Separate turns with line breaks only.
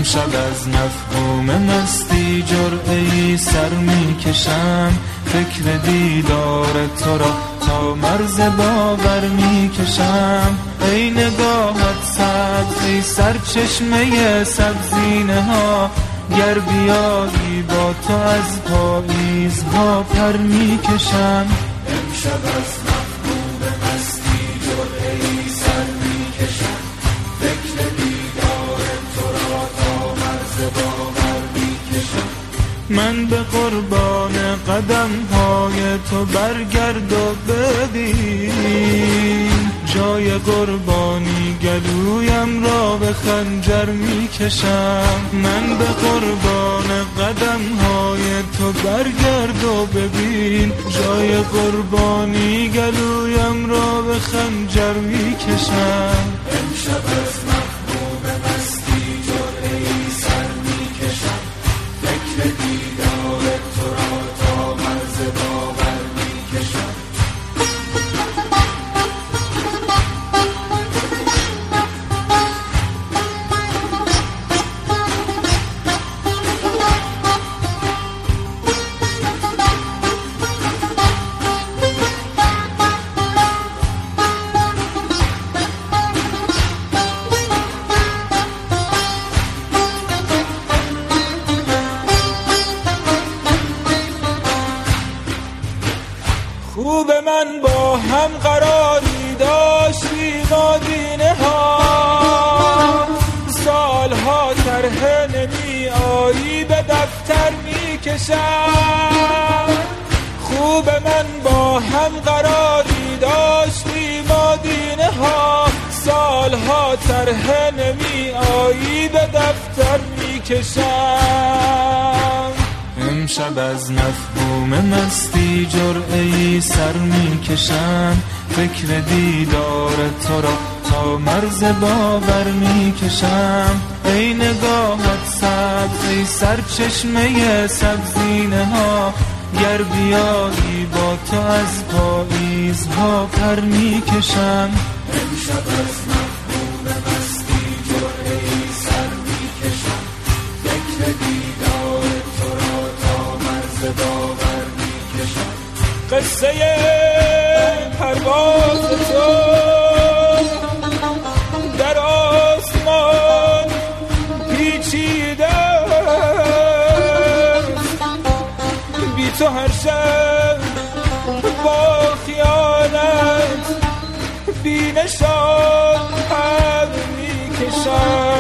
امشب از مفهوم مستی جرعه‌ای سر میکشم، فکر دیدار تو را تا مرز باور میکشم. ای نگاهت سبز، ای سرچشمه سبزینه ها، گر بیایی با تو از پاییزها پر میکشم. امشب از مفهوم مستی جرعه‌ای سر میکشم، فکر دیدار تو را تا مرز باور میکشم. من به قربان قدم‌های تو برگرد و ببین، جای قربانی گلویم را به خنجر میکشم. من به قربان قدم‌های تو برگرد و ببین، جای قربانی گلویم را به خنجر میکشم. امشب از مفهوم مستی جرعه‌ای سر میکشم، فکر دیدار تو را تا مرز باور میکشم. خوب من با هم قراری داشتیم آدینه ها، سالها طرح نمی آیی به دفتر می کشم. خوب من با هم قراری داشتیم آدینه ها، سالها طرح نمی آیی به دفتر می کشم. امشب از مفهوم مستی جرعه‌ای سر میکشم، فکر دیدار تو را تا مرز باور میکشم. ای نگاهت سبز، ای سرچشمه سبزینه ها، گر بیایی با تو از پاییزها پر میکشم. امشب از مفهوم مستی جرعه‌ای سر میکشم، فکر دیدار تو را تا مرز باور میکشم. قصه پرواز تو در آسمان پیچیده است، بی تو هر شب با خیانت بی نشان پر میکشم.